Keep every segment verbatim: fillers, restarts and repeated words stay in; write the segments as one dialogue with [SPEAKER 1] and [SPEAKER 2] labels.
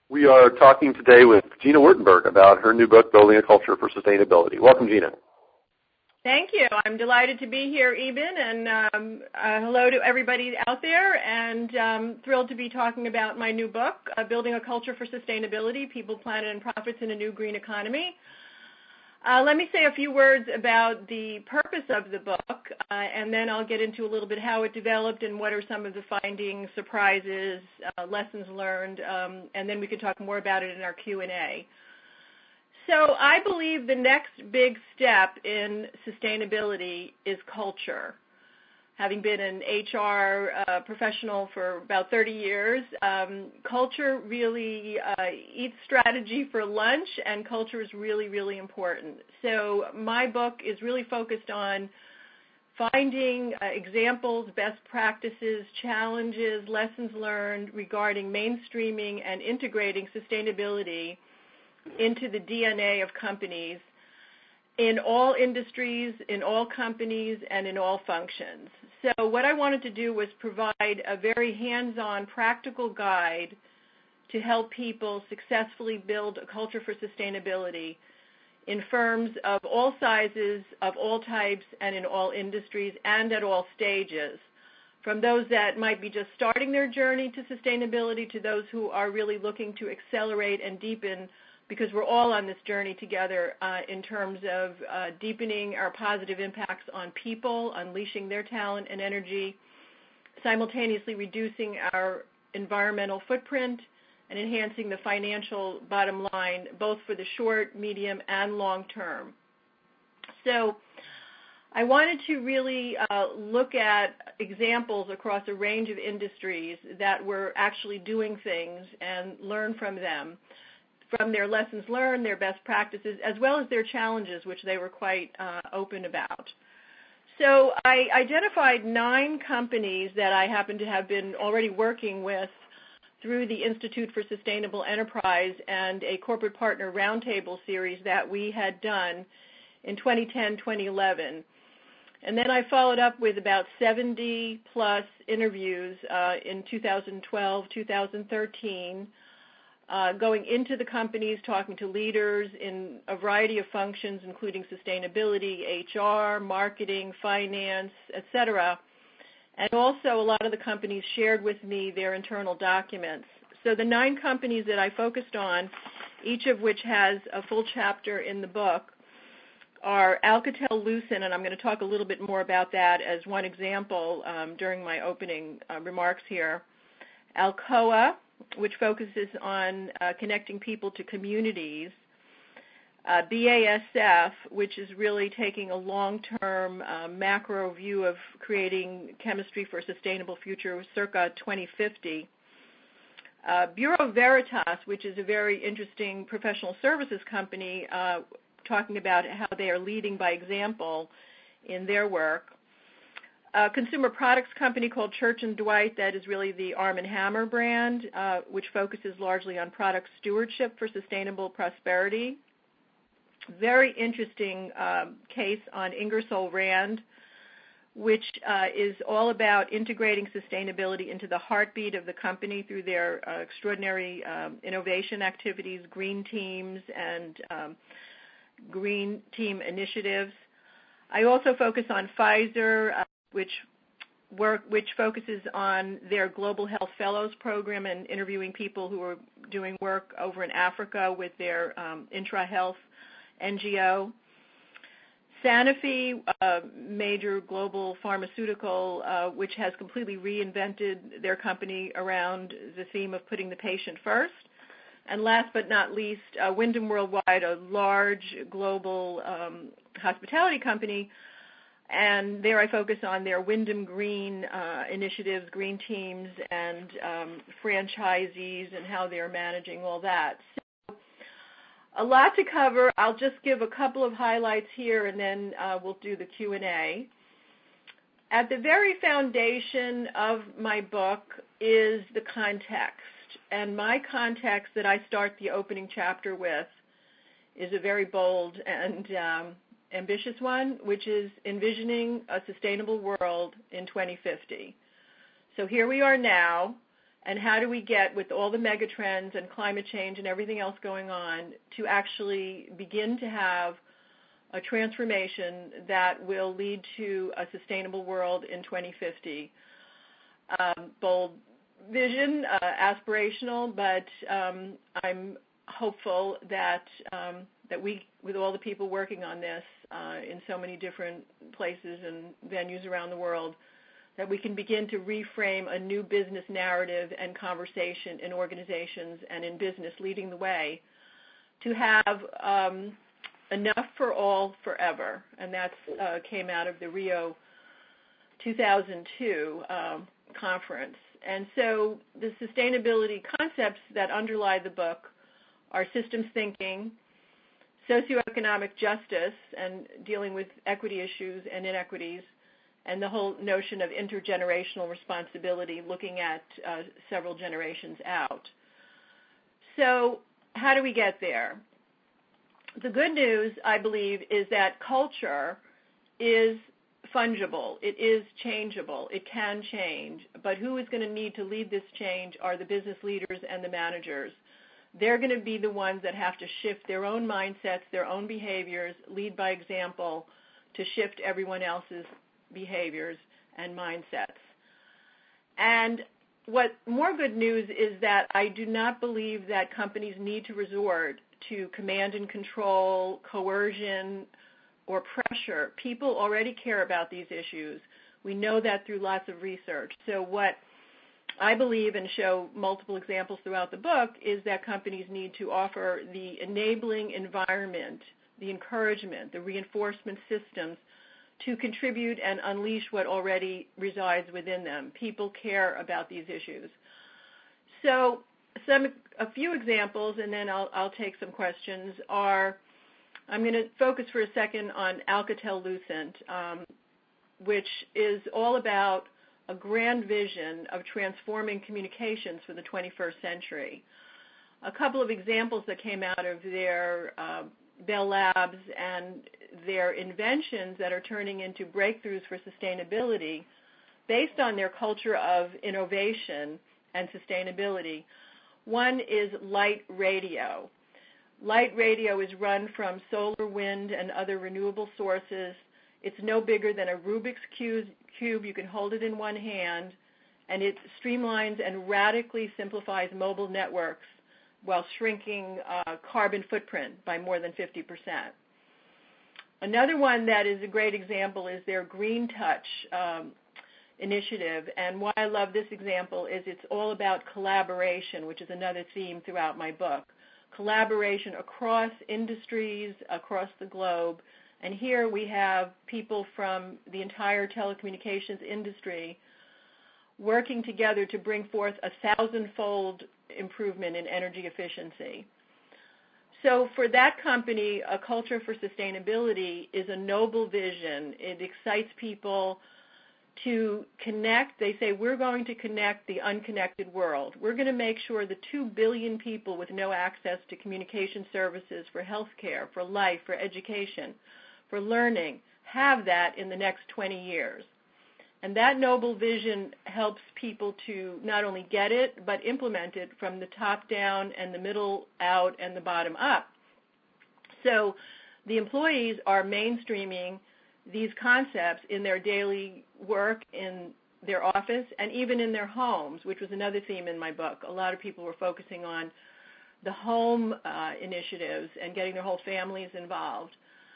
[SPEAKER 1] We are talking today with Gina Wurtenberg about her new book, Building a Culture for Sustainability. Welcome, Gina.
[SPEAKER 2] Thank you. I'm delighted to be here, Eben, and um, uh, hello to everybody out there, and um, thrilled to be talking about my new book, uh, Building a Culture for Sustainability, People, Planet, and Profits in a New Green Economy. Uh, let me say a few words about the purpose of the book, uh, and then I'll get into a little bit how it developed and what are some of the findings, surprises, uh, lessons learned, um, and then we can talk more about it in our Q and A. So I believe the next big step in sustainability is culture. Having been an H R uh, professional for about thirty years, um, culture really uh, eats strategy for lunch, and culture is really, really important. So my book is really focused on finding uh, examples, best practices, challenges, lessons learned regarding mainstreaming and integrating sustainability into the D N A of companies in all industries, in all companies, and in all functions. So what I wanted to do was provide a very hands-on, practical guide to help people successfully build a culture for sustainability in firms of all sizes, of all types, and in all industries, and at all stages, from those that might be just starting their journey to sustainability to those who are really looking to accelerate and deepen, because we're all on this journey together uh, in terms of uh, deepening our positive impacts on people, unleashing their talent and energy, simultaneously reducing our environmental footprint, and enhancing the financial bottom line, both for the short, medium, and long term. So I wanted to really uh, look at examples across a range of industries that were actually doing things and learn from them, from their lessons learned, their best practices, as well as their challenges, which they were quite uh, open about. So I identified nine companies that I happen to have been already working with through the Institute for Sustainable Enterprise and a corporate partner roundtable series that we had done in twenty ten, twenty eleven. And then I followed up with about seventy plus interviews uh, in two thousand twelve, two thousand thirteen, Uh, going into the companies, talking to leaders in a variety of functions, including sustainability, H R, marketing, finance, et cetera. And also a lot of the companies shared with me their internal documents. So the nine companies that I focused on, each of which has a full chapter in the book, are Alcatel-Lucent, and I'm going to talk a little bit more about that as one example um, during my opening uh, remarks here. Alcoa, which focuses on uh, connecting people to communities. Uh, B A S F, which is really taking a long-term uh, macro view of creating chemistry for a sustainable future circa twenty fifty. Uh, Bureau Veritas, which is a very interesting professional services company, uh, talking about how they are leading by example in their work. A consumer products company called Church and Dwight that is really the Arm and Hammer brand, uh, which focuses largely on product stewardship for sustainable prosperity. Very interesting um, case on Ingersoll Rand, which uh, is all about integrating sustainability into the heartbeat of the company through their uh, extraordinary um, innovation activities, green teams, and um, green team initiatives. I also focus on Pfizer, uh, which work which focuses on their Global Health Fellows program and interviewing people who are doing work over in Africa with their um, intra-health N G O. Sanofi, a major global pharmaceutical, uh, which has completely reinvented their company around the theme of putting the patient first. And last but not least, uh, Wyndham Worldwide, a large global um, hospitality company, and there I focus on their Wyndham Green uh, initiatives, green teams, and um, franchisees and how they're managing all that. So a lot to cover. I'll just give a couple of highlights here, and then uh, we'll do the Q and A. At the very foundation of my book is the context, and my context that I start the opening chapter with is a very bold and um, ambitious one, which is envisioning a sustainable world in twenty fifty. So here we are now, And how do we get, with all the mega trends and climate change and everything else going on, to actually begin to have a transformation that will lead to a sustainable world in twenty fifty? Um, bold vision, uh, aspirational, but um, I'm hopeful that um, that we, with all the people working on this uh, in so many different places and venues around the world, that we can begin to reframe a new business narrative and conversation in organizations and in business, leading the way, to have um, enough for all forever. And that uh, came out of the Rio two thousand two um, conference. And so the sustainability concepts that underlie the book are systems thinking, socioeconomic justice and dealing with equity issues and inequities, and the whole notion of intergenerational responsibility, looking at uh, several generations out. So how do we get there? The good news, I believe, is that culture is fungible. It is changeable. It can change. But who is going to need to lead this change are the business leaders and the managers. They're going to be the ones that have to shift their own mindsets, their own behaviors, lead by example to shift everyone else's behaviors and mindsets. And what more good news is that I do not believe that companies need to resort to command and control, coercion, or pressure. People already care about these issues. We know that through lots of research. So what I believe, and show multiple examples throughout the book, is that companies need to offer the enabling environment, the encouragement, the reinforcement systems to contribute and unleash what already resides within them. People care about these issues. So some, a few examples, and then I'll, I'll take some questions, are, I'm going to focus for a second on Alcatel-Lucent, um, which is all about a grand vision of transforming communications for the twenty-first century. A couple of examples that came out of their uh, Bell Labs and their inventions that are turning into breakthroughs for sustainability based on their culture of innovation and sustainability. One is light radio. Light radio is run from solar, wind, and other renewable sources. It's no bigger than a Rubik's cube. You can hold it in one hand, and it streamlines and radically simplifies mobile networks while shrinking uh, carbon footprint by more than fifty percent. Another one that is a great example is their Green Touch um, initiative, and why I love this example is it's all about collaboration, which is another theme throughout my book. Collaboration across industries, across the globe, and here we have people from the entire telecommunications industry working together to bring forth a thousand-fold improvement in energy efficiency. So for that company, a culture for sustainability is a noble vision. It excites people to connect. They say, we're going to connect the unconnected world. We're going to make sure the two billion people with no access to communication services for healthcare, for life, for education, for learning, have that in the next twenty years. And that noble vision helps people to not only get it, but implement it from the top down and the middle out and the bottom up. So the employees are mainstreaming these concepts in their daily work, in their office, and even in their homes, which was another theme in my book. A lot of people were focusing on the home uh, initiatives and getting their whole families involved.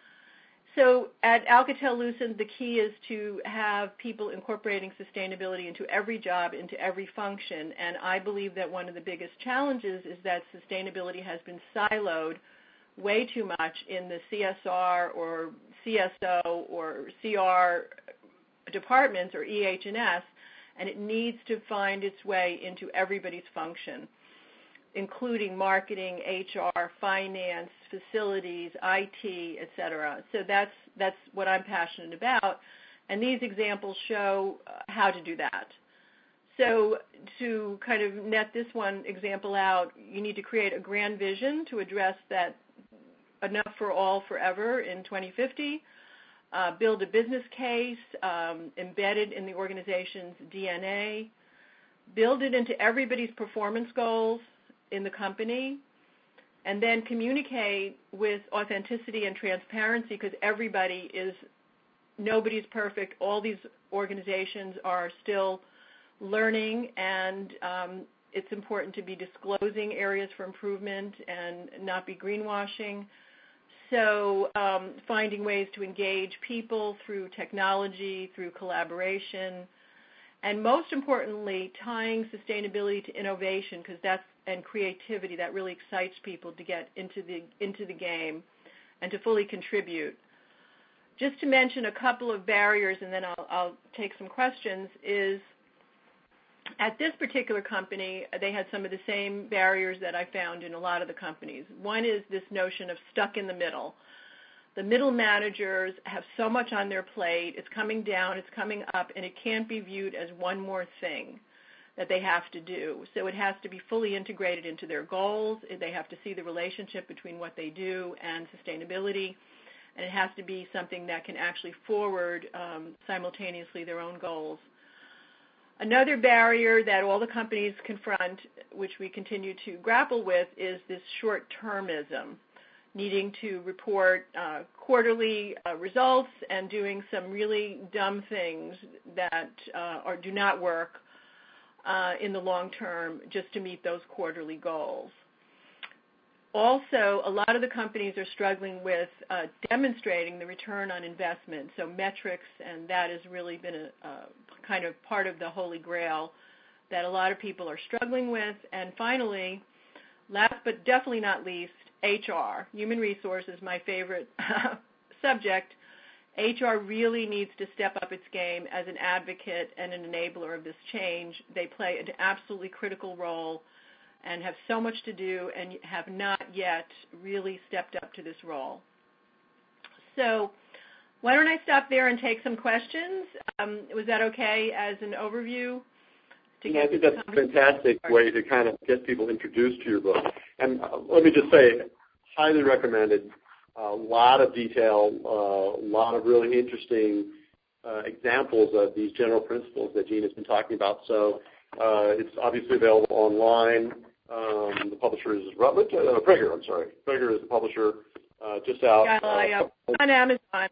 [SPEAKER 2] So at Alcatel-Lucent, the key is to have people incorporating sustainability into every job, into every function, and I believe that one of the biggest challenges is that sustainability has been siloed way too much in the C S R or C S O or C R departments or E H and S, and it needs to find its way into everybody's function, including marketing, H R, finance, facilities, I T, et cetera. So that's that's what I'm passionate about, and these examples show how to do that. So to kind of net this one example out, you need to create a grand vision to address that enough for all forever in twenty fifty, uh, build a business case um, embedded in the organization's D N A, build it into everybody's performance goals in the company, and then communicate with authenticity and transparency, because everybody is, nobody's perfect. All these organizations are still learning, and um, it's important to be disclosing areas for improvement and not be greenwashing. So um, finding ways to engage people through technology, through collaboration, and most importantly, tying sustainability to innovation, because that's, and creativity, that really excites people to get into the into the game and to fully contribute. Just to mention a couple of barriers, and then I'll, I'll take some questions, is at this particular company, they had some of the same barriers that I found in a lot of the companies. One is this notion of stuck in the middle. The middle managers have so much on their plate. It's coming down, it's coming up, and it can't be viewed as one more thing that they have to do. So it has to be fully integrated into their goals. They have to see the relationship between what they do and sustainability, and it has to be something that can actually forward um, simultaneously their own goals. Another barrier that all the companies confront, which we continue to grapple with, is this short-termism, needing to report uh, quarterly uh, results and doing some really dumb things that uh, or do not work uh, in the long term just to meet those quarterly goals. Also, a lot of the companies are struggling with uh, demonstrating the return on investment, so metrics, and that has really been a, a kind of part of the holy grail that a lot of people are struggling with. And finally, last but definitely not least, H R, human resources, my favorite subject. H R really needs to step up its game as an advocate and an enabler of this change. They play an absolutely critical role and have so much to do and have not yet really stepped up to this role. So why don't I stop there and take some questions? Um, was that okay as an overview?
[SPEAKER 3] To yeah, I think that's a fantastic way to kind of get people introduced to your book. And uh, let me just say, highly recommended. A lot of detail, uh, a lot of really interesting uh, examples of these general principles that Jean has been talking about. So uh, it's obviously available online. Um, the publisher is Routledge, uh, Praeger, I'm sorry. Praeger is the publisher, uh, just out.
[SPEAKER 2] Yeah, uh, yeah. On Amazon.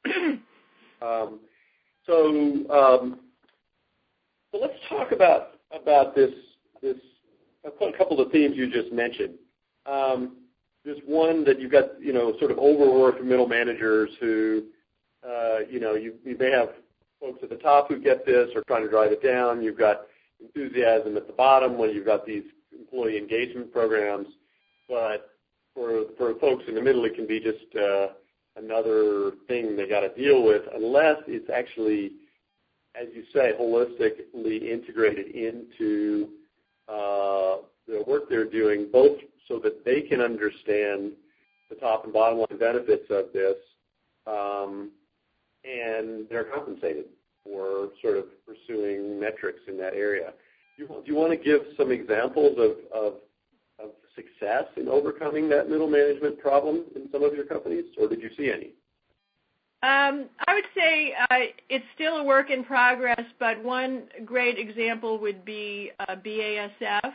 [SPEAKER 3] um, so, um, so let's talk about about this this a couple of themes you just mentioned. Um, there's one that you've got, you know, sort of overworked middle managers who, uh, you know, you, you may have folks at the top who get this or trying to drive it down. You've got enthusiasm at the bottom when you've got these employee engagement programs. But for for folks in the middle, it can be just uh, another thing they got to deal with, unless it's actually, as you say, holistically integrated into uh, the work they're doing, both so that they can understand the top and bottom line benefits of this, um, and they're compensated for sort of pursuing metrics in that area. Do you, do you want to give some examples of, of, of success in overcoming that middle management problem in some of your companies, or did you see any?
[SPEAKER 2] Um, I would say uh, it's still a work in progress, but one great example would be uh, B A S F,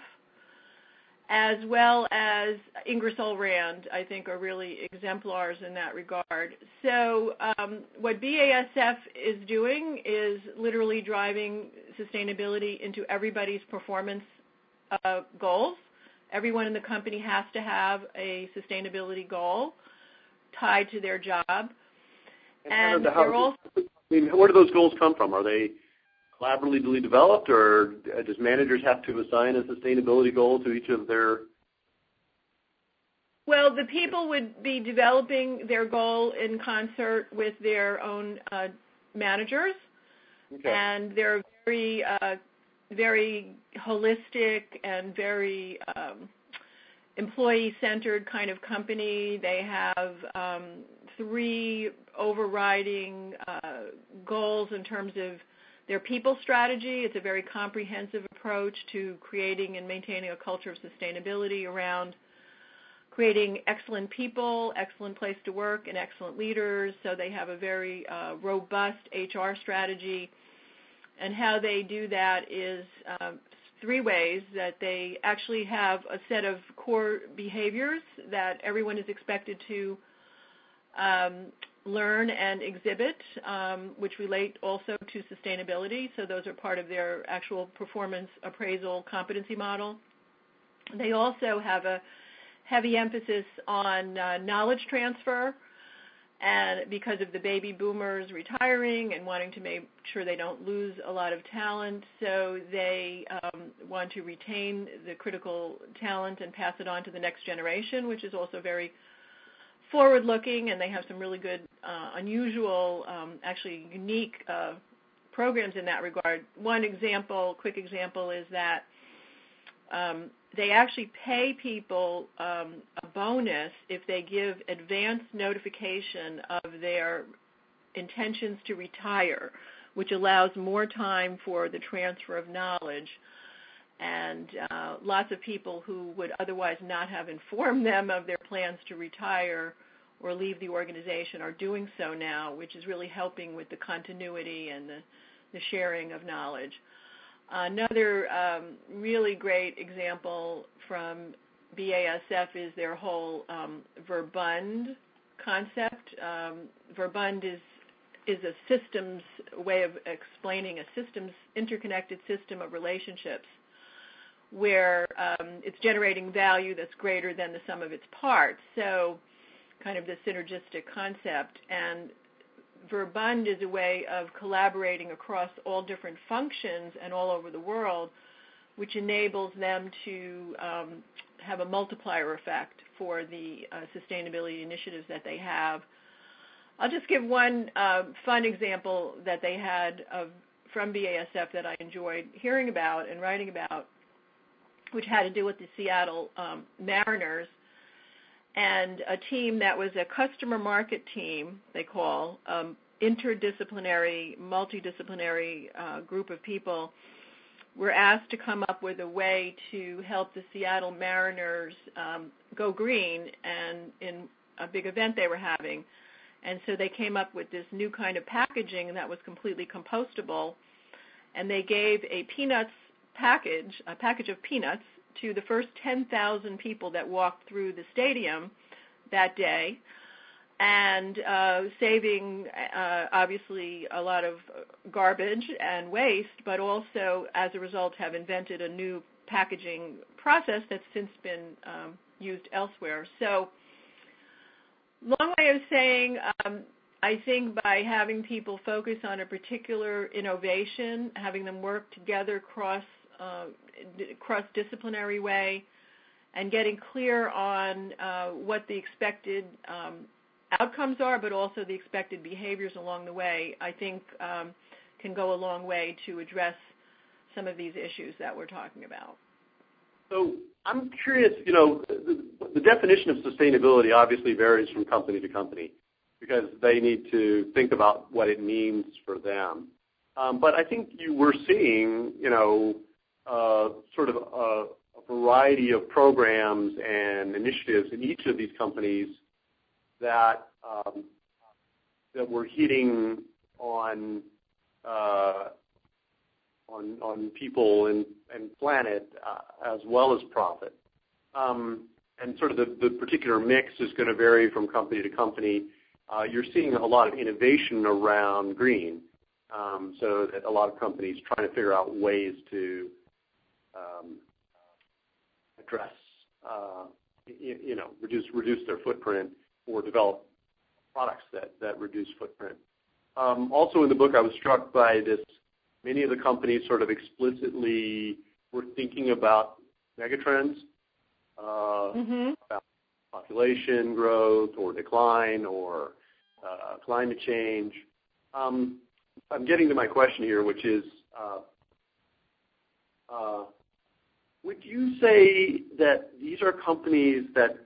[SPEAKER 2] as well as Ingersoll Rand, I think, are really exemplars in that regard. So um, what B A S F is doing is literally driving sustainability into everybody's performance uh, goals. Everyone in the company has to have a sustainability goal tied to their job.
[SPEAKER 3] And,
[SPEAKER 2] and
[SPEAKER 3] how,
[SPEAKER 2] they're also,
[SPEAKER 3] I mean, where do those goals come from? Are they collaboratively developed, or does managers have to assign a sustainability goal to each of their?
[SPEAKER 2] Well, the people would be developing their goal in concert with their own uh, managers,
[SPEAKER 3] okay.
[SPEAKER 2] and they're very, uh, very holistic and very um, employee-centered kind of company. They have um, three overriding uh, goals in terms of their people strategy. It's a very comprehensive approach to creating and maintaining a culture of sustainability around creating excellent people, excellent place to work, and excellent leaders. So they have a very uh, robust H R strategy. And how they do that is um, three ways: that they actually have a set of core behaviors that everyone is expected to um, learn and exhibit, um, which relate also to sustainability. So those are part of their actual performance appraisal competency model. They also have a heavy emphasis on uh, knowledge transfer, and because of the baby boomers retiring and wanting to make sure they don't lose a lot of talent, so they um, want to retain the critical talent and pass it on to the next generation, which is also very forward-looking, and they have some really good, uh, unusual, um, actually unique uh, programs in that regard. One example, quick example, is that um, they actually pay people um, a bonus if they give advance notification of their intentions to retire, which allows more time for the transfer of knowledge. And uh, lots of people who would otherwise not have informed them of their plans to retire or leave the organization are doing so now, which is really helping with the continuity and the, the sharing of knowledge. Another um, really great example from B A S F is their whole um, Verbund concept. Um, Verbund is is a systems way of explaining a systems interconnected system of relationships where um, it's generating value that's greater than the sum of its parts. So kind of the synergistic concept. And Verbund is a way of collaborating across all different functions and all over the world, which enables them to um, have a multiplier effect for the uh, sustainability initiatives that they have. I'll just give one uh, fun example that they had of, from B A S F that I enjoyed hearing about and writing about, which had to do with the Seattle um, Mariners and a team that was a customer market team, they call, um, interdisciplinary, multidisciplinary uh, group of people were asked to come up with a way to help the Seattle Mariners um, go green and in a big event they were having. And so they came up with this new kind of packaging that was completely compostable, and they gave a peanuts package, a package of peanuts, to the first ten thousand people that walked through the stadium that day, and uh, saving uh, obviously a lot of garbage and waste, but also as a result have invented a new packaging process that's since been um, used elsewhere. So long way of saying, um, I think by having people focus on a particular innovation, having them work together cross uh, cross-disciplinary way, and getting clear on uh, what the expected um, outcomes are, but also the expected behaviors along the way, I think um, can go a long way to address some of these issues that we're talking about.
[SPEAKER 3] So I'm curious, you know, the, the definition of sustainability obviously varies from company to company because they need to think about what it means for them. Um, but I think you were seeing, you know, uh, sort of a, a variety of programs and initiatives in each of these companies that um, that were hitting on uh, on on people and, and planet uh, as well as profit. Um, and sort of the, the particular mix is going to vary from company to company. Uh, you're seeing a lot of innovation around green, um, so that a lot of companies trying to figure out ways to um, address, uh, you, you know, reduce reduce their footprint or develop products that, that reduce footprint. Um, also in the book, I was struck by this. Many of the companies sort of explicitly were thinking about megatrends, uh,
[SPEAKER 2] mm-hmm.
[SPEAKER 3] about population growth or decline or uh, climate change. Um, I'm getting to my question here, which is, uh, uh, would you say that these are companies that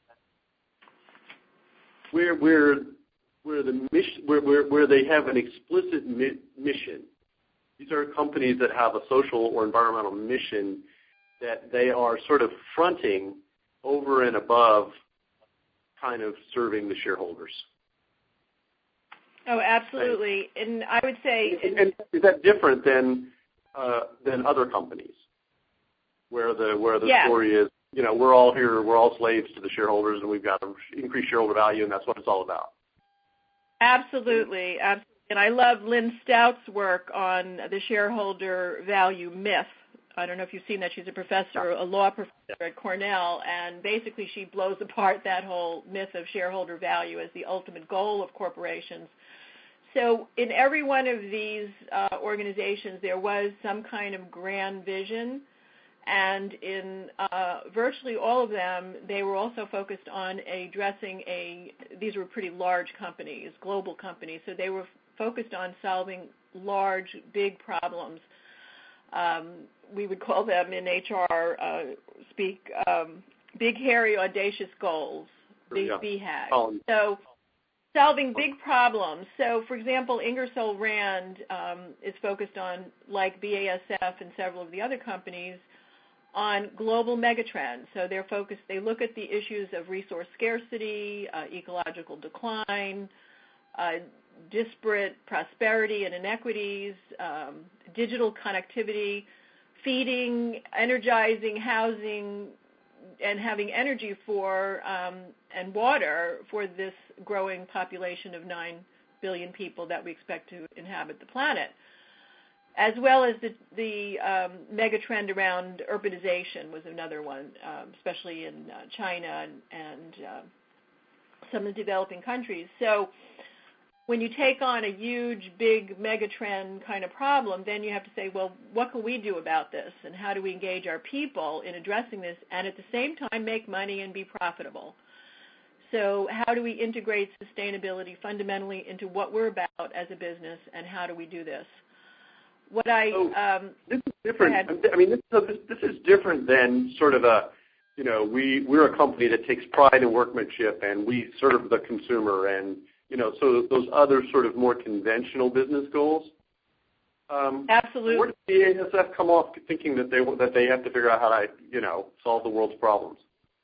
[SPEAKER 3] where where where the mission where where, where they have an explicit mi- mission? These are companies that have a social or environmental mission that they are sort of fronting over and above kind of serving the shareholders.
[SPEAKER 2] Oh, absolutely. And I would say...
[SPEAKER 3] And, and is that different than uh, than other companies?
[SPEAKER 1] where the where the
[SPEAKER 2] yes.
[SPEAKER 1] story is, you know, we're all here, we're all slaves to the shareholders, and we've got to increase shareholder value, and that's what it's all about.
[SPEAKER 2] Absolutely, absolutely. And I love Lynn Stout's work on the shareholder value myth. I don't know if you've seen that. She's a professor, a law professor at Cornell, and basically she blows apart that whole myth of shareholder value as the ultimate goal of corporations. So in every one of these uh, organizations, there was some kind of grand vision, and in uh, virtually all of them, they were also focused on addressing a, these were pretty large companies, global companies, so they were focused on solving large, big problems. Um, we would call them in H R uh, speak um, big, hairy, audacious goals, big
[SPEAKER 1] yeah.
[SPEAKER 2] B HAG.
[SPEAKER 1] Oh.
[SPEAKER 2] So solving big problems. So, for example, Ingersoll Rand um, is focused on, like B A S F and several of the other companies, on global megatrends. So they're focused, they look at the issues of resource scarcity, uh, ecological decline, uh, disparate prosperity and inequities, um, digital connectivity, feeding, energizing, housing, and having energy for um, and water for this growing population of nine billion people that we expect to inhabit the planet, as well as the, the um, mega trend around urbanization was another one, um, especially in uh, China and, and uh, some of the developing countries. So when you take on a huge, big mega trend kind of problem, then you have to say, well, what can we do about this, and how do we engage our people in addressing this, and at the same time make money and be profitable? So how do we integrate sustainability fundamentally into what we're about as a business, and how do we do this? What I
[SPEAKER 1] so
[SPEAKER 2] um,
[SPEAKER 1] this is different. I mean, this, this this is different than sort of a, you know, we we're a company that takes pride in workmanship, and we serve the consumer, and you know, so those other sort of more conventional business goals. Um,
[SPEAKER 2] Absolutely.
[SPEAKER 1] Where does the A S F come off thinking that they that they have to figure out how to, you know, solve the world's problems?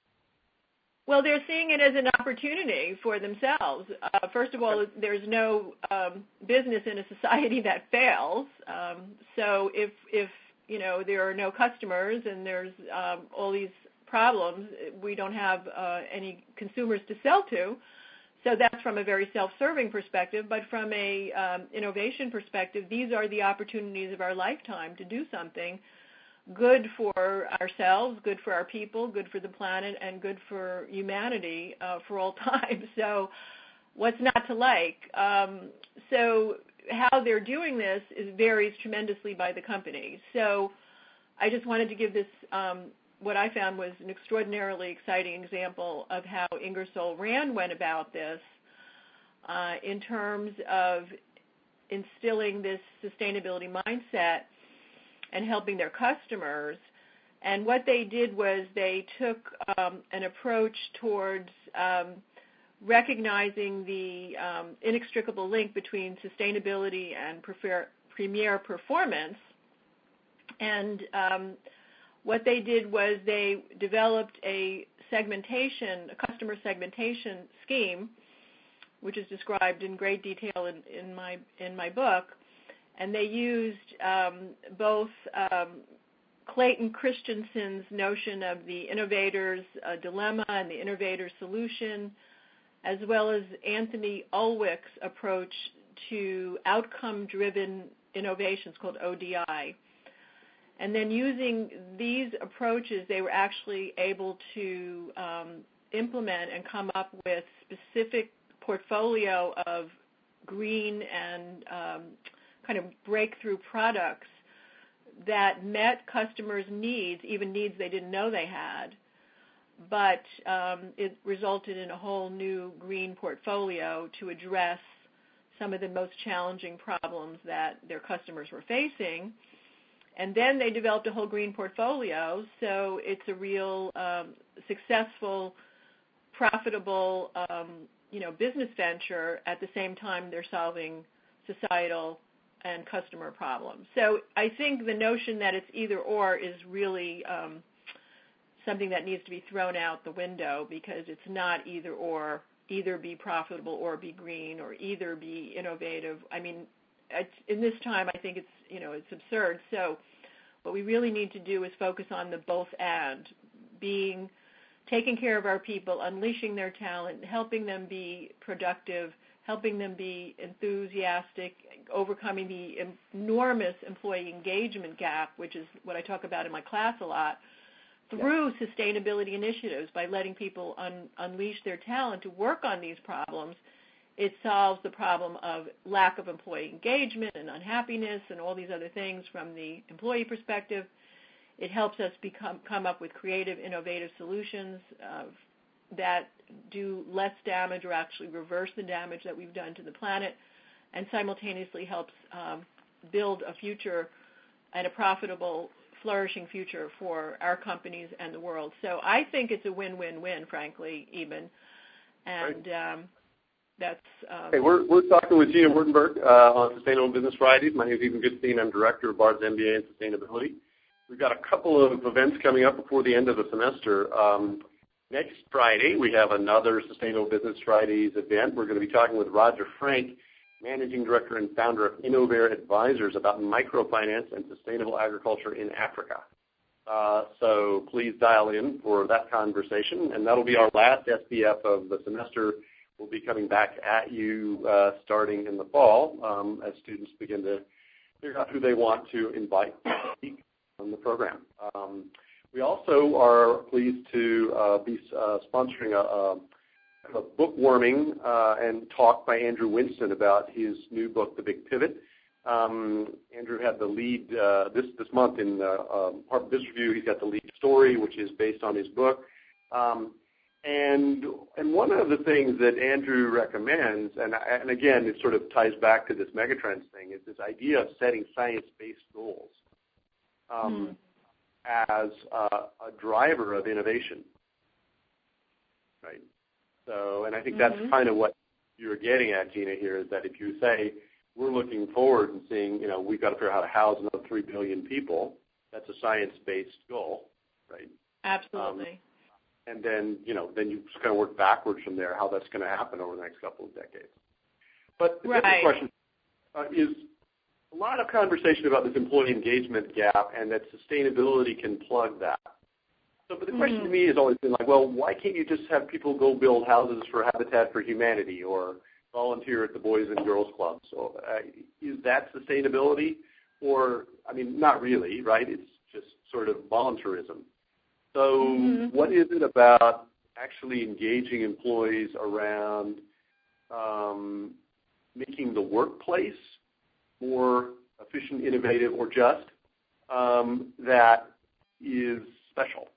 [SPEAKER 2] Well, they're seeing it as an opportunity for themselves. Uh, first of all, there's no um, business in a society that fails. Um, so if, if, you know, there are no customers and there's um, all these problems, we don't have uh, any consumers to sell to. So that's from a very self-serving perspective. But from a um, innovation perspective, these are the opportunities of our lifetime to do something good for ourselves, good for our people, good for the planet, and good for humanity uh, for all time. So what's not to like? Um, so how they're doing this is varies tremendously by the company. So I just wanted to give this, um, what I found was an extraordinarily exciting example of how Ingersoll Rand went about this uh, in terms of instilling this sustainability mindset and helping their customers. And what they did was they took um, an approach towards um, recognizing the um, inextricable link between sustainability and prefer- premier performance. And um, what they did was they developed a segmentation, a customer segmentation scheme, which is described in great detail in, in my in my book. And they used um, both um, Clayton Christensen's notion of the innovator's uh, dilemma and the innovator's solution, as well as Anthony Ulwick's approach to outcome-driven innovations called O D I. And then using these approaches, they were actually able to um, implement and come up with specific portfolio of green and um, kind of breakthrough products that met customers' needs, even needs they didn't know they had, but um, it resulted in a whole new green portfolio to address some of the most challenging problems that their customers were facing. And then they developed a whole green portfolio, so it's a real um, successful, profitable, um, you know, business venture. At the same time, they're solving societal and customer problems. So I think the notion that it's either or is really um, something that needs to be thrown out the window, because it's not either or, either be profitable or be green, or either be innovative. I mean, it's, in this time, I think it's, you know, it's absurd. So What we really need to do is focus on the both and, being, taking care of our people, unleashing their talent, helping them be productive, helping them be enthusiastic, overcoming the enormous employee engagement gap, which is what I talk about in my class a lot, through yeah. sustainability initiatives. By letting people un- unleash their talent to work on these problems, it solves the problem of lack of employee engagement and unhappiness and all these other things from the employee perspective. It helps us become come up with creative, innovative solutions uh, that do less damage or actually reverse the damage that we've done to the planet, and simultaneously helps um, build a future and a profitable, flourishing future for our companies and the world. So I think it's a win-win-win, frankly, Eben. And um, that's... Um,
[SPEAKER 1] hey, we're, we're talking with Gina Wurtenberg uh, on Sustainable Business Fridays. My name is Eben Goodstein. I'm director of Bard's M B A in Sustainability. We've got a couple of events coming up before the end of the semester. Um, next Friday, we have another Sustainable Business Fridays event. We're going to be talking with Roger Frank, Managing Director and founder of Innovare Advisors, about microfinance and sustainable agriculture in Africa. Uh, so please dial in for that conversation, and that'll be our last S B F of the semester. We'll be coming back at you uh, starting in the fall um, as students begin to figure out who they want to invite to speak on the program. Um, we also are pleased to uh, be uh, sponsoring a, a a book warming uh, and talk by Andrew Winston about his new book, The Big Pivot. Um, Andrew had the lead uh, this this month in uh, um, Harvard Business Review. He's got the lead story, which is based on his book. Um, and and one of the things that Andrew recommends, and, and again, it sort of ties back to this megatrends thing, is this idea of setting science-based goals um, mm. as uh, a driver of innovation, right? So, and I think that's mm-hmm. kind of what you're getting at, Gina, here, is that if you say we're looking forward and seeing, you know, we've got to figure out how to house another three billion people, that's a science-based goal, right?
[SPEAKER 2] Absolutely.
[SPEAKER 1] Um, and then, you know, then you just kind of work backwards from there, how that's going to happen over the next couple of decades. But the
[SPEAKER 2] right.
[SPEAKER 1] other question uh, is a lot of conversation about this employee engagement gap and that sustainability can plug that. So, but the question mm-hmm. to me has always been like, well, why can't you just have people go build houses for Habitat for Humanity or volunteer at the Boys and Girls Club? So uh, is that sustainability? Or, I mean, not really, right? It's just sort of voluntarism. So mm-hmm. what is it about actually engaging employees around um, making the workplace more efficient, innovative, or just um, that is special?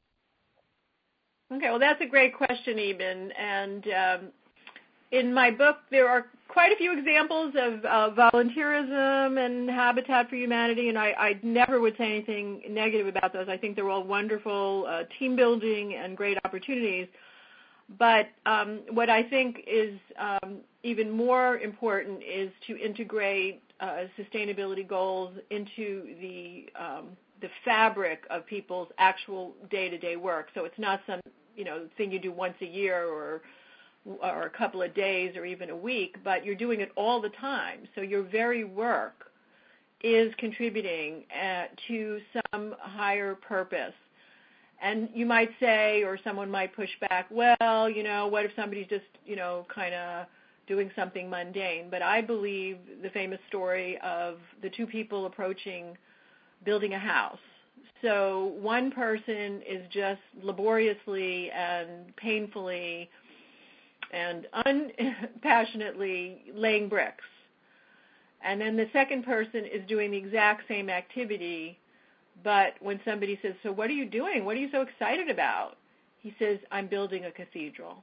[SPEAKER 2] Okay, well, that's a great question, Eben. And um, in my book, there are quite a few examples of uh, volunteerism and Habitat for Humanity, and I, I never would say anything negative about those. I think they're all wonderful uh, team building and great opportunities. But um, what I think is um, even more important is to integrate uh, sustainability goals into the um, the fabric of people's actual day-to-day work. So it's not some you know thing you do once a year or or a couple of days or even a week, but you're doing it all the time. So your very work is contributing uh, to some higher purpose. And you might say, or someone might push back, well, you know, what if somebody's just, you know, kind of doing something mundane? But I believe the famous story of the two people approaching building a house. So one person is just laboriously and painfully and unpassionately laying bricks. And then the second person is doing the exact same activity, but when somebody says, so what are you doing? What are you so excited about? He says, I'm building a cathedral.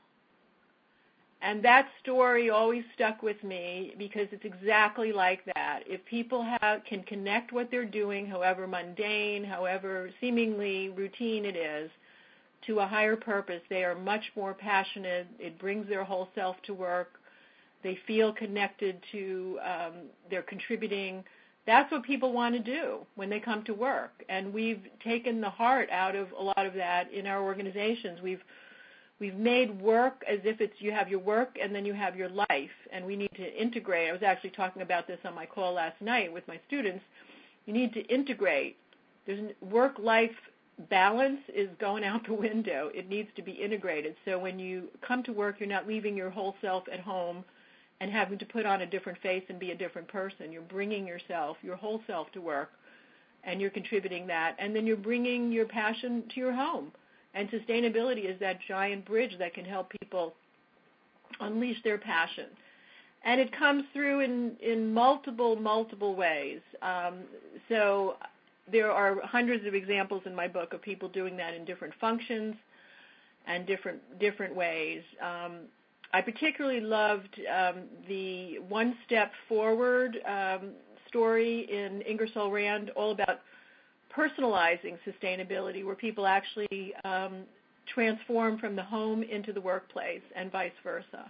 [SPEAKER 2] And that story always stuck with me because it's exactly like that. If people have, can connect what they're doing, however mundane, however seemingly routine it is, to a higher purpose, they are much more passionate. It brings their whole self to work. They feel connected to, um, they're contributing. That's what people want to do when they come to work. And we've taken the heart out of a lot of that in our organizations. We've we've made work as if it's you have your work and then you have your life, and we need to integrate. I was actually talking about this on my call last night with my students. You need to integrate there's work-life balance is going out the window. It needs to be integrated. So when you come to work, you're not leaving your whole self at home and having to put on a different face and be a different person. You're bringing yourself, your whole self to work, and you're contributing that. And then you're bringing your passion to your home. And sustainability is that giant bridge that can help people unleash their passion. And it comes through in, in multiple, multiple ways. Um, so there are hundreds of examples in my book of people doing that in different functions and different different ways. Um, I particularly loved um, the One Step Forward um, story in Ingersoll Rand, all about personalizing sustainability, where people actually um, transform from the home into the workplace and vice versa.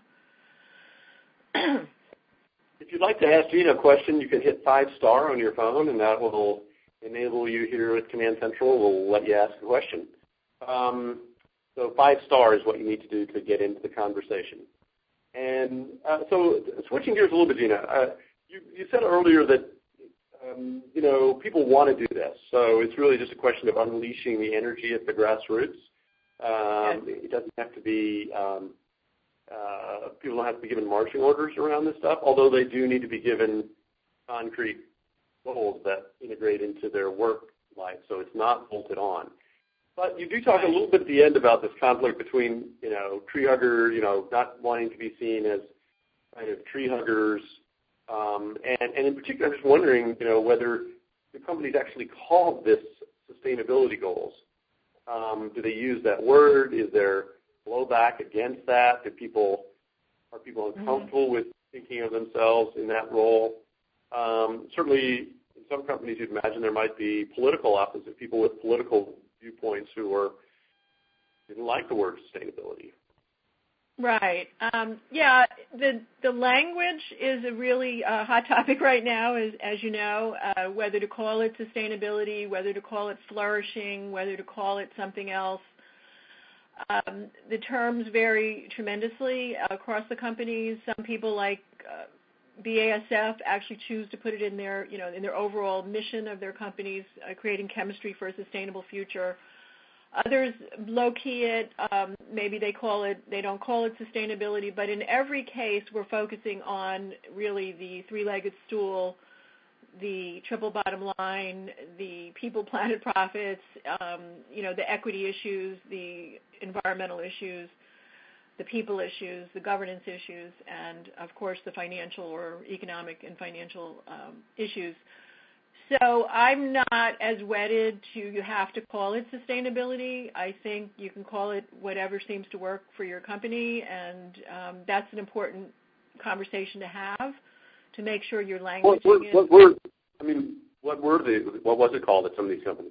[SPEAKER 1] If you'd like to ask Gina a question, you can hit five star on your phone, and that will enable you here at Command Central. We'll let you ask a question. Um, so five star is what you need to do to get into the conversation. And uh, so switching gears a little bit, Gina, uh, you, you said earlier that um, you know people want to do this, so it's really just a question of unleashing the energy at the grassroots. Um, yes. It doesn't have to be um, uh, people don't have to be given marching orders around this stuff, although they do need to be given concrete goals that integrate into their work life, so it's not bolted on. But you do talk a little bit at the end about this conflict between, you know, tree hugger, you know, not wanting to be seen as kind of tree huggers, um, and, and in particular, I'm just wondering, you know, whether the companies actually call this sustainability goals. Um, do they use that word? Is there blowback against that? Do people are people uncomfortable mm-hmm. with thinking of themselves in that role? Um, certainly, in some companies, you'd imagine there might be political opposite people with political viewpoints who are didn't like the word sustainability.
[SPEAKER 2] Right. Um, yeah. The the language is a really uh, hot topic right now, as as you know. Uh, whether to call it sustainability, whether to call it flourishing, whether to call it something else. Um, the terms vary tremendously across the companies. Some people like uh, B A S F actually choose to put it in their, you know, in their overall mission of their companies, uh, creating chemistry for a sustainable future. Others low-key it. Um, maybe they call it, they don't call it sustainability, but in every case, we're focusing on really the three-legged stool, the triple bottom line, the people, planet, profits, um, you know, the equity issues, the environmental issues, the people issues, the governance issues, and, of course, the financial or economic and financial um, issues. So I'm not as wedded to you have to call it sustainability. I think you can call it whatever seems to work for your company, and um, that's an important conversation to have to make sure your language
[SPEAKER 1] what, what, what were, I mean, what were the, what was it called at some of these companies?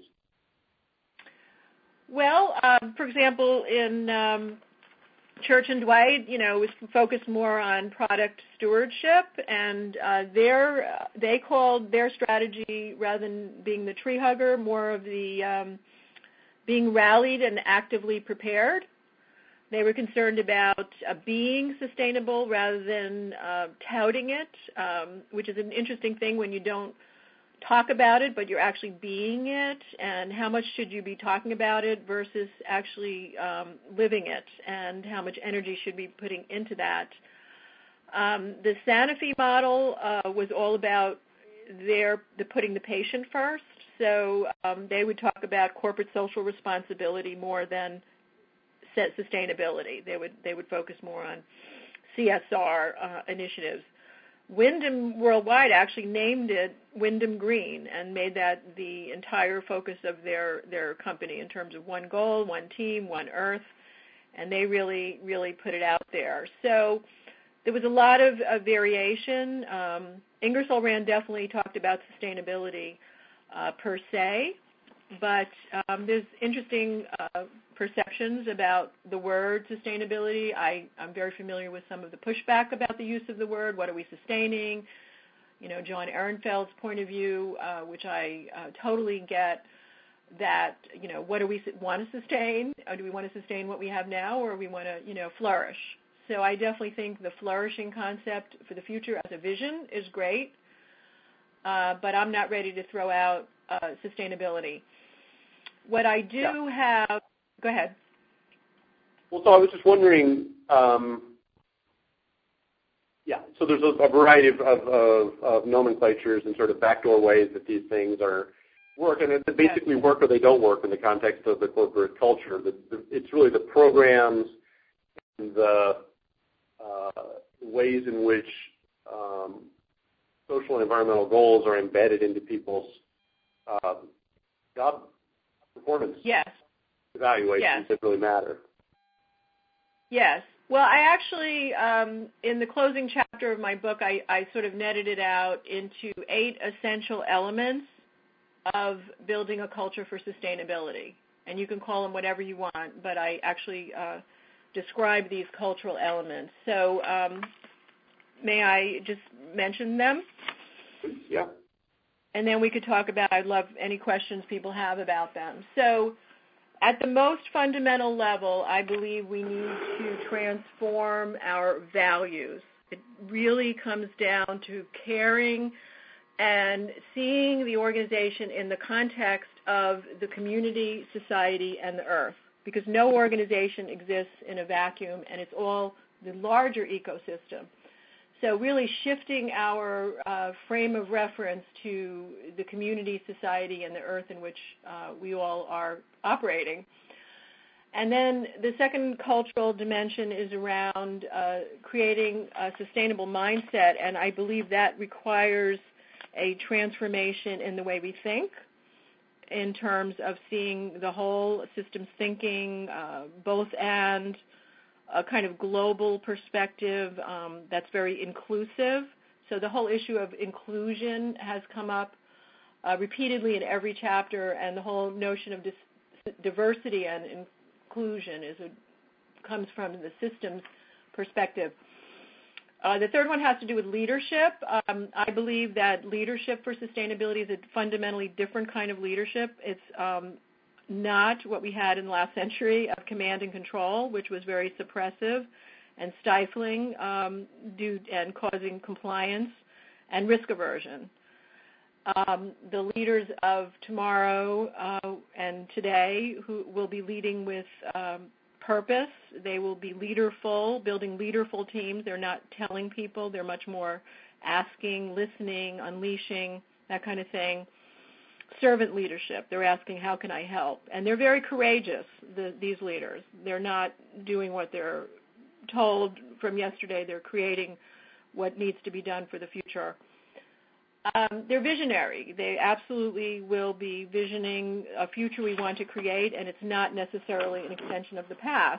[SPEAKER 2] Well, um, for example, in um, Church and Dwight, you know, was focused more on product stewardship, and uh, their uh, they called their strategy, rather than being the tree hugger, more of the um, being rallied and actively prepared. They were concerned about uh, being sustainable rather than uh, touting it, um, which is an interesting thing when you don't talk about it, but you're actually being it, and how much should you be talking about it versus actually um, living it, and how much energy should be putting into that. Um, the Sanofi model uh, was all about their the putting the patient first, so um, they would talk about corporate social responsibility more than sustainability. They would they would focus more on C S R uh, initiatives. Wyndham Worldwide actually named it Wyndham Green and made that the entire focus of their, their company in terms of one goal, one team, one earth, and they really, really put it out there. So there was a lot of, of variation. Um, Ingersoll Rand definitely talked about sustainability uh, per se, but um, there's interesting uh, perceptions about the word sustainability. I, I'm very familiar with some of the pushback about the use of the word. What are we sustaining? You know, John Ehrenfeld's point of view, uh, which I uh, totally get, that, you know, what do we want to sustain? Or do we want to sustain what we have now, or we want to, you know, flourish? So I definitely think the flourishing concept for the future as a vision is great, uh, but I'm not ready to throw out uh, sustainability. What I do yeah. have, go ahead.
[SPEAKER 3] Well, so I was just wondering, um, yeah, so there's a, a variety of, of, of, of nomenclatures and sort of backdoor ways that these things are work, and they basically yes. work or they don't work in the context of the corporate culture. The, the, it's really the programs and the uh, ways in which um, social and environmental goals are embedded into people's uh, job performance
[SPEAKER 2] yes.
[SPEAKER 3] evaluations
[SPEAKER 2] yes.
[SPEAKER 3] that really matter.
[SPEAKER 2] Yes. Well, I actually, um, in the closing chapter of my book, I, I sort of netted it out into eight essential elements of building a culture for sustainability. And you can call them whatever you want, but I actually uh, describe these cultural elements. So um, may I just mention them?
[SPEAKER 3] Yeah.
[SPEAKER 2] And then we could talk about, I'd love any questions people have about them. So at the most fundamental level, I believe we need to transform our values. It really comes down to caring and seeing the organization in the context of the community, society, and the earth, because no organization exists in a vacuum, and it's all the larger ecosystem. So really shifting our uh, frame of reference to the community, society, and the earth in which uh, we all are operating. And then the second cultural dimension is around uh, creating a sustainable mindset, and I believe that requires a transformation in the way we think in terms of seeing the whole systems thinking, uh, both and, a kind of global perspective um, that's very inclusive. So the whole issue of inclusion has come up uh, repeatedly in every chapter, and the whole notion of dis- diversity and inclusion is a, comes from the systems perspective. Uh, the third one has to do with leadership. Um, I believe that leadership for sustainability is a fundamentally different kind of leadership. It's um, not what we had in the last century of command and control, which was very suppressive and stifling um, due, and causing compliance and risk aversion. Um, the leaders of tomorrow uh, and today who will be leading with um, purpose. They will be leaderful, building leaderful teams. They're not telling people. They're much more asking, listening, unleashing, that kind of thing. Servant leadership. They're asking, how can I help? And they're very courageous, the, these leaders. They're not doing what they're told from yesterday. They're creating what needs to be done for the future. Um, they're visionary. They absolutely will be visioning a future we want to create, and it's not necessarily an extension of the past.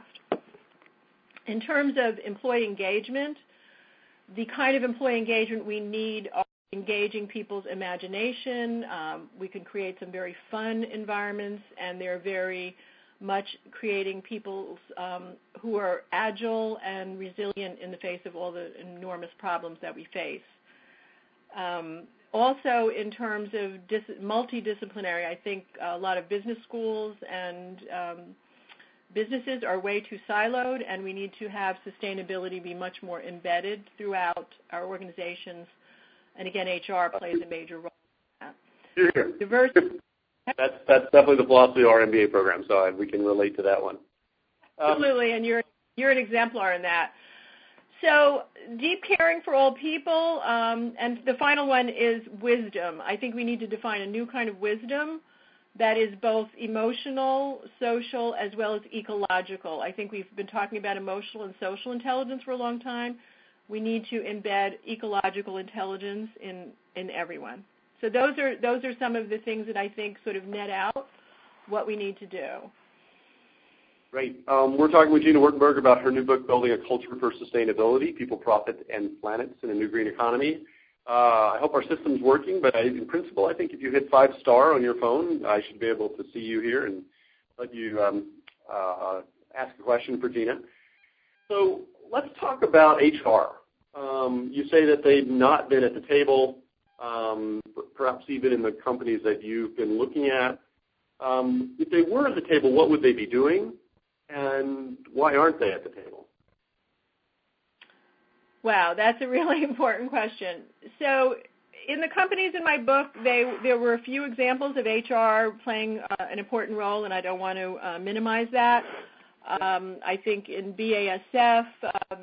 [SPEAKER 2] In terms of employee engagement, the kind of employee engagement we need are engaging people's imagination. Um, we can create some very fun environments, and they're very much creating people um, who are agile and resilient in the face of all the enormous problems that we face. Um, also, in terms of dis- multidisciplinary, I think a lot of business schools and um, businesses are way too siloed, and we need to have sustainability be much more embedded throughout our organizations. And again, H R plays a major role in that.
[SPEAKER 3] Here, here.
[SPEAKER 2] Diversity.
[SPEAKER 3] That's that's definitely the philosophy of our M B A program, so we can relate to that one.
[SPEAKER 2] Um, Absolutely, and you're you're an exemplar in that. So deep caring for all people, um, and the final one is wisdom. I think we need to define a new kind of wisdom that is both emotional, social, as well as ecological. I think we've been talking about emotional and social intelligence for a long time. We need to embed ecological intelligence in, in everyone. So those are those are some of the things that I think sort of net out what we need to do.
[SPEAKER 3] Great. Um, we're talking with Gina Wertenberg about her new book, Building a Culture for Sustainability, People, Profit, and Planets in a New Green Economy. Uh, I hope our system's working, but I, in principle, I think if you hit five star on your phone, I should be able to see you here and let you um, uh, ask a question for Gina. So let's talk about H R. Um, you say that they've not been at the table, um, perhaps even in the companies that you've been looking at. Um, if they were at the table, what would they be doing, and why aren't they at the table?
[SPEAKER 2] Wow, that's a really important question. So in the companies in my book, they, there were a few examples of H R playing uh, an important role, and I don't want to uh, minimize that. Um, I think in B A S F, um,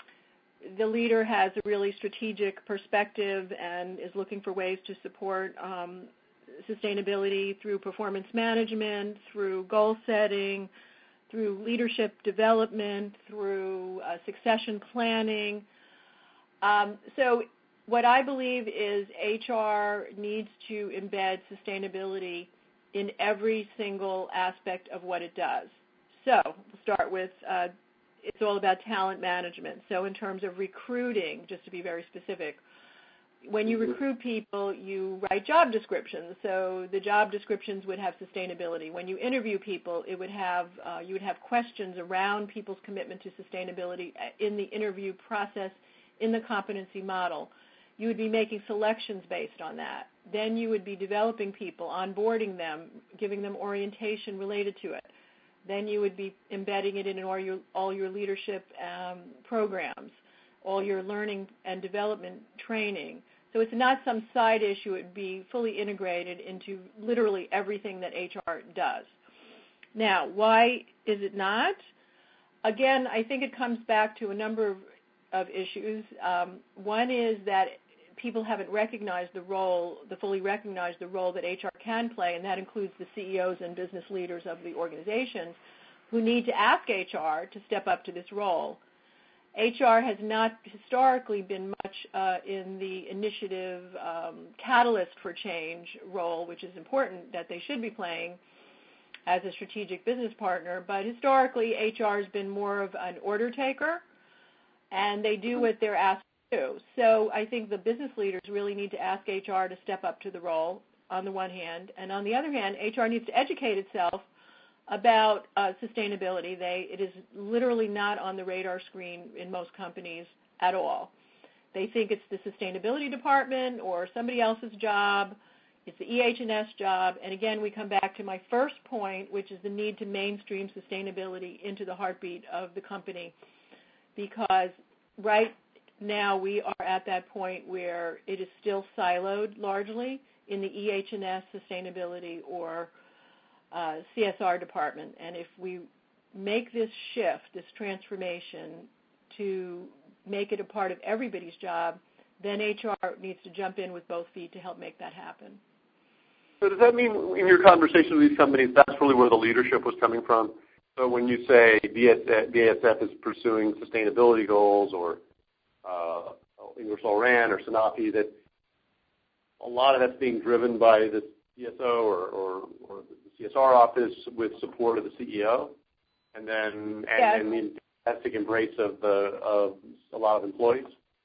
[SPEAKER 2] the leader has a really strategic perspective and is looking for ways to support um, sustainability through performance management, through goal setting, through leadership development, through uh, succession planning. Um, so what I believe is H R needs to embed sustainability in every single aspect of what it does. So we'll start with uh, it's all about talent management. So in terms of recruiting, just to be very specific, when you recruit people, you write job descriptions. So the job descriptions would have sustainability. When you interview people, it would have uh, you would have questions around people's commitment to sustainability in the interview process, in the competency model. You would be making selections based on that. Then you would be developing people, onboarding them, giving them orientation related to it. Then you would be embedding it in all your, all your leadership um, programs, all your learning and development training. So it's not some side issue. It would be fully integrated into literally everything that H R does. Now, why is it not? Again, I think it comes back to a number of, of issues. Um, one is that people haven't recognized the role, the fully recognized the role that H R can play, and that includes the C E Os and business leaders of the organizations who need to ask H R to step up to this role. H R has not historically been much uh, in the initiative um, catalyst for change role, which is important that they should be playing as a strategic business partner, but historically H R has been more of an order taker, and they do what they're asked to do. So I think the business leaders really need to ask H R to step up to the role on the one hand, and on the other hand, H R needs to educate itself about uh, sustainability. They, it is literally not on the radar screen in most companies at all. They think it's the sustainability department or somebody else's job. It's the E H and S job. And again, we come back to my first point, which is the need to mainstream sustainability into the heartbeat of the company, because right now we are at that point where it is still siloed largely in the E H and S sustainability or uh, C S R department. And if we make this shift, this transformation to make it a part of everybody's job, then H R needs to jump in with both feet to help make that happen.
[SPEAKER 1] So does that mean in your conversation with these companies, that's really where the leadership was coming from? So when you say B A S F is pursuing sustainability goals, or uh, Ingersoll Rand or Sanofi, that a lot of that's being driven by the C S O or, or, or the C S R office with support of the C E O, and then and,
[SPEAKER 2] yes.
[SPEAKER 1] and the enthusiastic embrace of the of a lot of employees?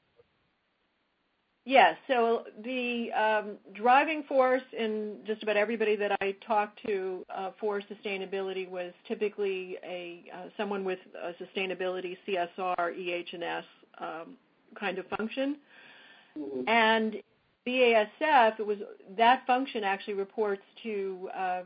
[SPEAKER 2] Yes, so the um, driving force in just about everybody that I talked to uh, for sustainability was typically a uh, someone with a sustainability, C S R, E H and S um, kind of function. Mm-hmm. And B A S F, it was that function actually reports to um,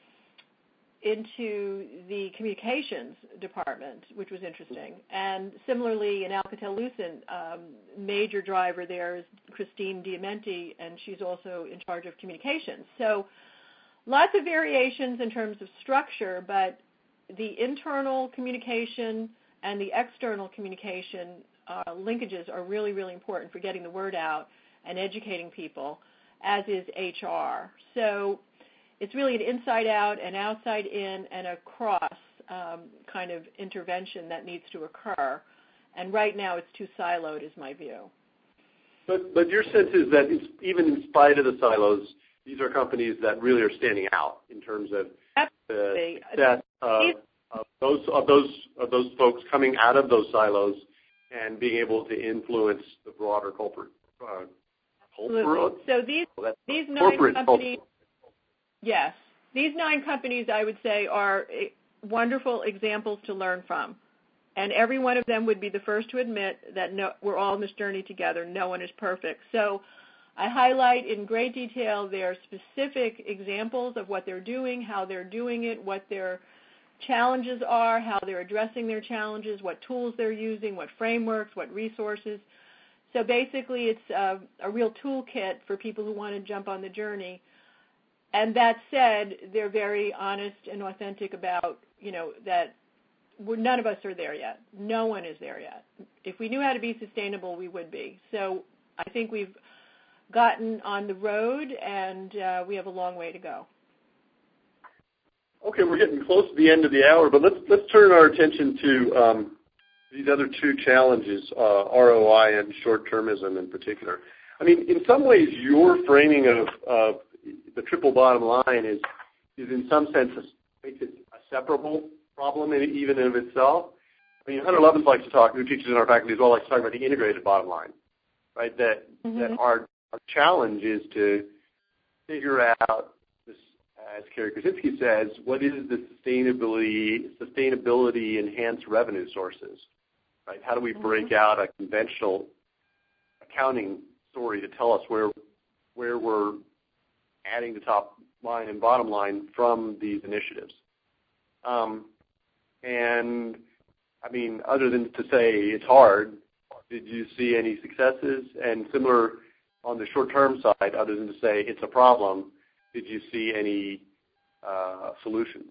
[SPEAKER 2] into the communications department, which was interesting. And similarly, in Alcatel-Lucent, um, major driver there is Christine Diamenti, and she's also in charge of communications. So lots of variations in terms of structure, but the internal communication and the external communication uh, linkages are really, really important for getting the word out and educating people, as is H R. So it's really an inside-out and outside-in and a cross um, kind of intervention that needs to occur. And right now it's too siloed is my view.
[SPEAKER 1] But, but your sense is that it's, even in spite of the silos, these are companies that really are standing out in terms of
[SPEAKER 2] Absolutely.
[SPEAKER 1] the success of, of, those, of, those, of those folks coming out of those silos and being able to influence the broader corporate uh, culture.
[SPEAKER 2] So these,
[SPEAKER 1] well,
[SPEAKER 2] these nine companies...
[SPEAKER 1] Culture.
[SPEAKER 2] Yes. These nine companies, I would say, are wonderful examples to learn from. And every one of them would be the first to admit that no, we're all in this journey together. No one is perfect. So I highlight in great detail their specific examples of what they're doing, how they're doing it, what their challenges are, how they're addressing their challenges, what tools they're using, what frameworks, what resources. So basically, it's a, a real toolkit for people who want to jump on the journey. And that said, they're very honest and authentic about, you know, that we're, none of us are there yet. No one is there yet. If we knew how to be sustainable, we would be. So I think we've gotten on the road, and uh, we have a long way to go.
[SPEAKER 3] Okay, we're getting close to the end of the hour, but let's let's turn our attention to um, these other two challenges, uh, R O I and short-termism in particular. I mean, in some ways, your framing of, of the triple bottom line is, is in some sense, makes it a separable problem in, even in of itself. I mean, Hunter Lovins likes to talk, who teaches in our faculty as well, likes to talk about the integrated bottom line, right? That mm-hmm. that our, our challenge is to figure out, this, as Carrie Krasinski says, what is the sustainability sustainability enhanced revenue sources, right? How do we mm-hmm. break out a conventional accounting story to tell us where where we're adding the top line and bottom line from these initiatives? Um, and I mean, other than to say it's hard, did you see any successes? And similar on the short-term side, other than to say it's a problem, did you see any uh, solutions?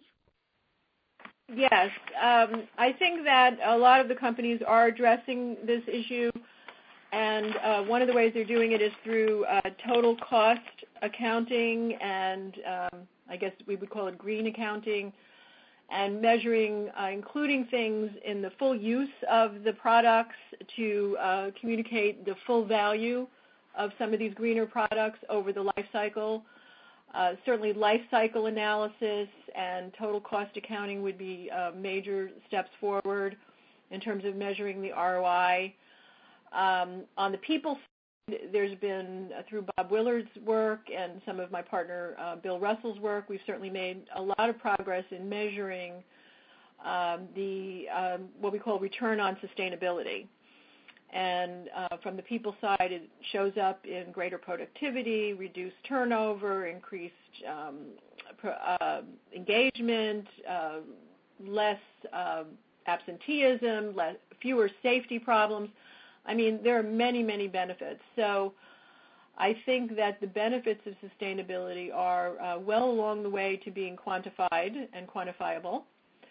[SPEAKER 2] Yes. Um, I think that a lot of the companies are addressing this issue, and uh, one of the ways they're doing it is through uh, total cost accounting, and um, I guess we would call it green accounting, and measuring, uh, including things in the full use of the products to uh, communicate the full value of some of these greener products over the life cycle. Uh, certainly life cycle analysis and total cost accounting would be uh, major steps forward in terms of measuring the R O I. Um, on the people side, there's been, uh, through Bob Willard's work and some of my partner uh, Bill Russell's work, we've certainly made a lot of progress in measuring um, the um, what we call return on sustainability. And uh, from the people side, it shows up in greater productivity, reduced turnover, increased um, pro, uh, engagement, uh, less uh, absenteeism, less, fewer safety problems. I mean, there are many, many benefits. So I think that the benefits of sustainability are uh, well along the way to being quantified and quantifiable.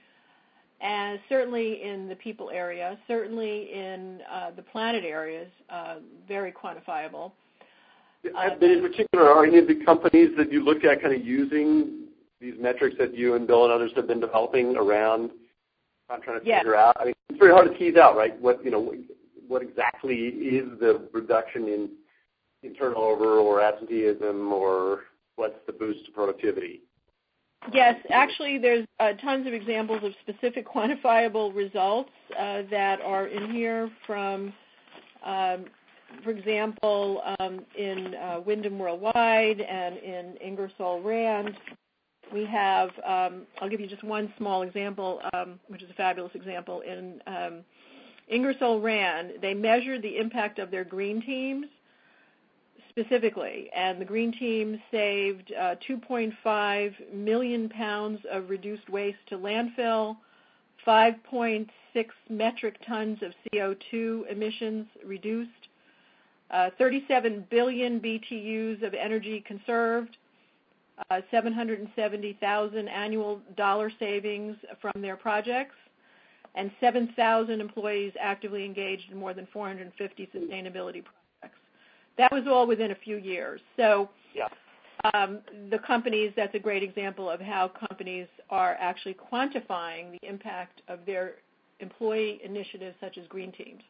[SPEAKER 2] And certainly in the people area, certainly in uh, the planet areas, uh, very quantifiable.
[SPEAKER 3] Uh, but in particular, are any of the companies that you look at kind of using these metrics that you and Bill and others have been developing around? I'm trying to
[SPEAKER 2] yes.
[SPEAKER 3] figure out. I mean, it's very hard to tease out, right? What you know, what exactly is the reduction in, in turnover or absenteeism, or what's the boost to productivity?
[SPEAKER 2] Yes, actually, there's uh, tons of examples of specific quantifiable results uh, that are in here from, um, for example, um, in uh, Wyndham Worldwide and in Ingersoll Rand. We have, um, I'll give you just one small example, um, which is a fabulous example. In um, Ingersoll Rand, they measured the impact of their green teams specifically, and the green team saved uh, two point five million pounds of reduced waste to landfill, five point six metric tons of C O two emissions reduced, uh, thirty-seven billion B T Us of energy conserved, uh, seven hundred seventy thousand annual dollar savings from their projects, and seven thousand employees actively engaged in more than four hundred fifty sustainability projects. That was all within a few years. So
[SPEAKER 3] yeah.
[SPEAKER 2] um, the companies, that's a great example of how companies are actually quantifying the impact of their employee initiatives such as green teams.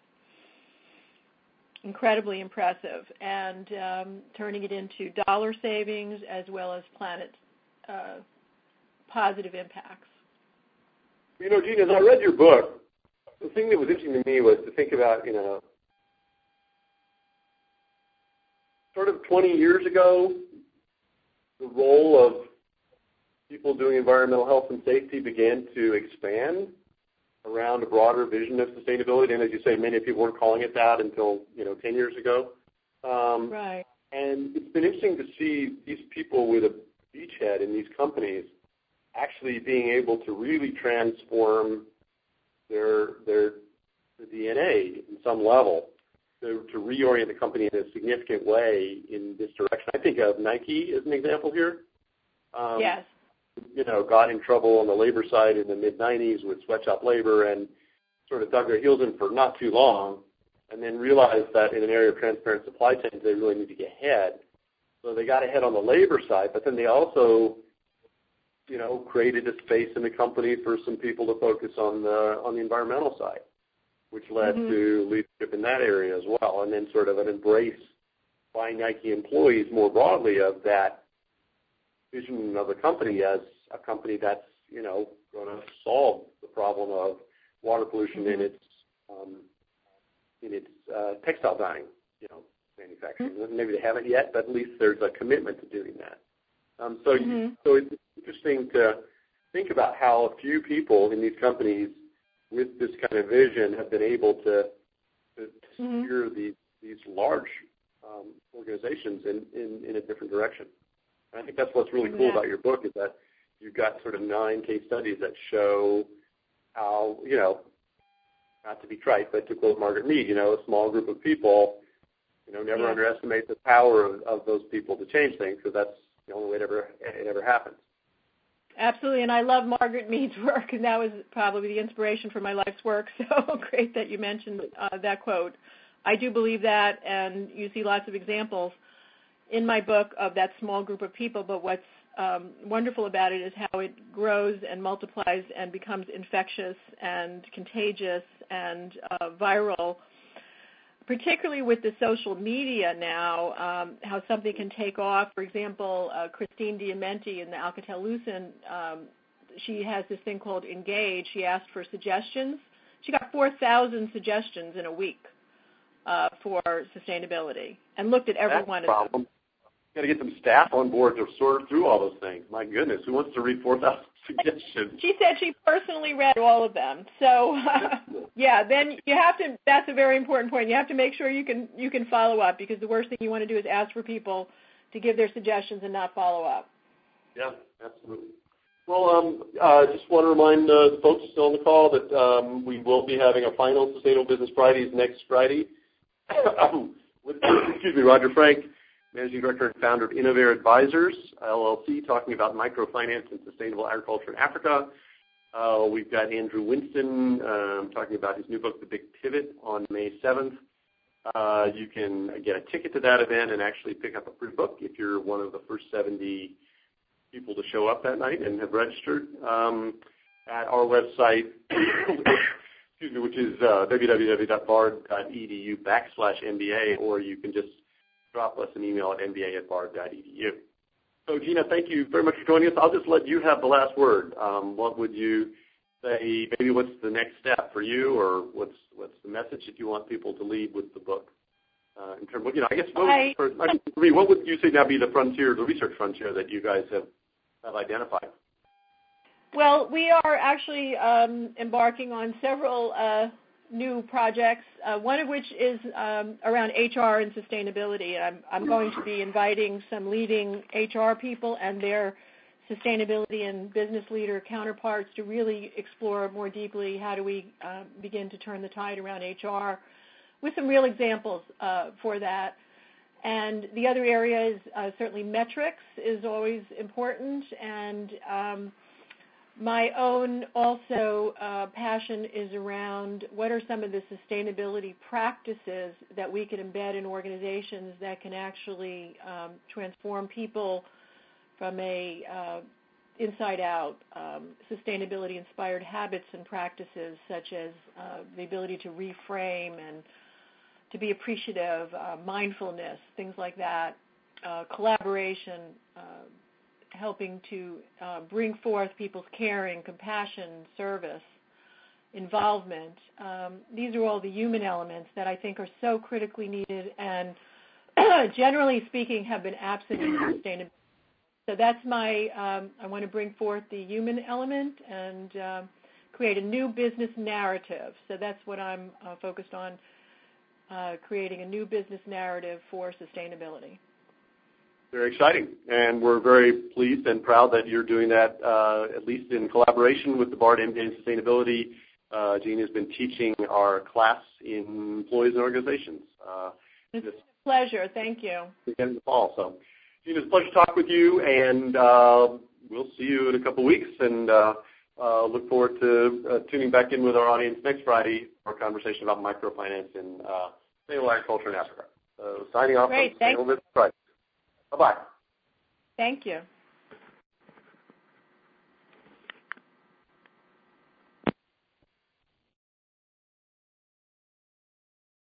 [SPEAKER 2] Incredibly impressive, and um, turning it into dollar savings as well as planet uh, positive impacts.
[SPEAKER 3] You know, Gene, as I read your book, the thing that was interesting to me was to think about, you know, sort of twenty years ago, the role of people doing environmental health and safety began to expand around a broader vision of sustainability. And as you say, many people weren't calling it that until, you know, ten years ago. Um,
[SPEAKER 2] right.
[SPEAKER 3] And it's been interesting to see these people with a beachhead in these companies actually being able to really transform their their, their D N A in some level. to, to reorient the company in a significant way in this direction. I think of Nike as an example here. Um,
[SPEAKER 2] yes.
[SPEAKER 3] You know, got in trouble on the labor side in the mid nineties with sweatshop labor and sort of dug their heels in for not too long, and then realized that in an area of transparent supply chains, they really need to get ahead. So they got ahead on the labor side, but then they also, you know, created a space in the company for some people to focus on the on the environmental side, which led mm-hmm. to leadership in that area as well, and then sort of an embrace by Nike employees more broadly of that vision of the company as a company that's, you know, going to solve the problem of water pollution mm-hmm. in its um, in its uh, textile dyeing, you know, manufacturing. Mm-hmm. Maybe they haven't yet, but at least there's a commitment to doing that. Um, so, mm-hmm. you, so it's interesting to think about how a few people in these companies with this kind of vision have been able to, to mm-hmm. steer these these large um, organizations in, in, in a different direction. And I think that's what's really cool yeah. about your book is that you've got sort of nine case studies that show how, you know, not to be trite, but to quote Margaret Mead, you know, a small group of people, you know, never yeah. underestimate the power of, of those people to change things, because that's the only way it ever, it ever happens.
[SPEAKER 2] Absolutely, and I love Margaret Mead's work, and that was probably the inspiration for my life's work, so great that you mentioned uh, that quote. I do believe that, and you see lots of examples in my book of that small group of people, but what's um, wonderful about it is how it grows and multiplies and becomes infectious and contagious and uh, viral, particularly with the social media now, um, how something can take off. For example, uh, Christine Diamenti in the Alcatel-Lucent, um, she has this thing called Engage. She asked for suggestions. She got four thousand suggestions in a week uh, for sustainability and looked at every
[SPEAKER 3] That's
[SPEAKER 2] one
[SPEAKER 3] of
[SPEAKER 2] of
[SPEAKER 3] them. Got to get some staff on board to sort through all those things. My goodness, who wants to read four thousand suggestions?
[SPEAKER 2] She said she personally read all of them. So, uh, yeah, then you have to. That's a very important point. You have to make sure you can you can follow up, because the worst thing you want to do is ask for people to give their suggestions and not follow up.
[SPEAKER 3] Yeah, absolutely. Well, um, uh, just want to remind uh, the folks still on the call that um, we will be having a final Sustainable Business Fridays next Friday with, excuse me, Roger Frank, Managing Director and Founder of Innovair Advisors, L L C, talking about microfinance and sustainable agriculture in Africa. Uh, we've got Andrew Winston um, talking about his new book, The Big Pivot, on May seventh. Uh, you can get a ticket to that event and actually pick up a free book if you're one of the first seventy people to show up that night and have registered um, at our website, excuse me, which is uh, www.bard.edu backslash MBA, or you can just drop us an email at m b a at bard dot e d u. So, Gina, thank you very much for joining us. I'll just let you have the last word. Um, what would you say, maybe what's the next step for you, or what's what's the message that you want people to leave with the book? Uh, in terms of, you know, I guess what, I, for, I mean, for me, what would you say now be the frontier, the research frontier that you guys have, have identified?
[SPEAKER 2] Well, we are actually um, embarking on several uh, new projects, uh, one of which is um, around H R and sustainability. I'm, I'm going to be inviting some leading H R people and their sustainability and business leader counterparts to really explore more deeply how do we uh, begin to turn the tide around H R, with some real examples uh, for that. And the other area is uh, certainly metrics is always important, and um, my own also uh, passion is around what are some of the sustainability practices that we can embed in organizations that can actually um, transform people from a uh, inside-out um, sustainability-inspired habits and practices, such as uh, the ability to reframe and to be appreciative, uh, mindfulness, things like that, uh, collaboration, uh, helping to uh, bring forth people's caring, compassion, service, involvement. Um, these are all the human elements that I think are so critically needed and generally speaking have been absent in sustainability. So that's my, um, I want to bring forth the human element and um, create a new business narrative. So that's what I'm uh, focused on, uh, creating a new business narrative for sustainability.
[SPEAKER 3] Very exciting, and we're very pleased and proud that you're doing that, uh, at least in collaboration with the Bard M B A in Sustainability
[SPEAKER 1] Uh, Jean has been teaching our class in employees and organizations. Uh,
[SPEAKER 2] it's a pleasure. Thank you.
[SPEAKER 1] Again in the fall. So, Jean, it's a pleasure to talk with you, and uh, we'll see you in a couple weeks, and uh, uh, look forward to uh, tuning back in with our audience next Friday for a conversation about microfinance in uh, sustainable agriculture in Africa. So, signing off.
[SPEAKER 2] Great.
[SPEAKER 1] Thank you. Bye-bye.
[SPEAKER 2] Thank you.